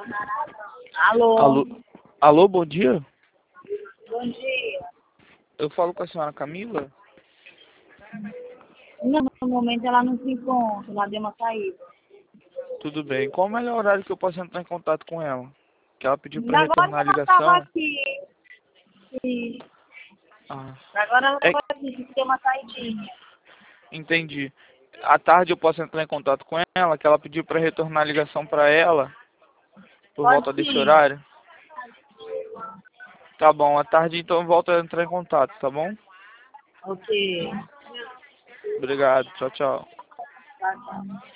Alô? Alô, alô, bom dia. Bom dia. Eu falo com a senhora Camila? Não, no momento ela não se encontra, ela deu uma saída. Tudo bem. Qual o melhor horário que eu posso entrar em contato com ela? Que ela pediu para Agora retornar a ela estava ligação. aqui. Sim. Ah, Agora ela é, estava aqui, que deu uma saidinha. entendi. À tarde eu posso entrar em contato com ela, que ela pediu para retornar a ligação para ela, por Pode volta desse sim. horário. Tá bom, à tarde então eu volto a entrar em contato, tá bom? Ok. Obrigado, tchau, tchau. Tá, tá.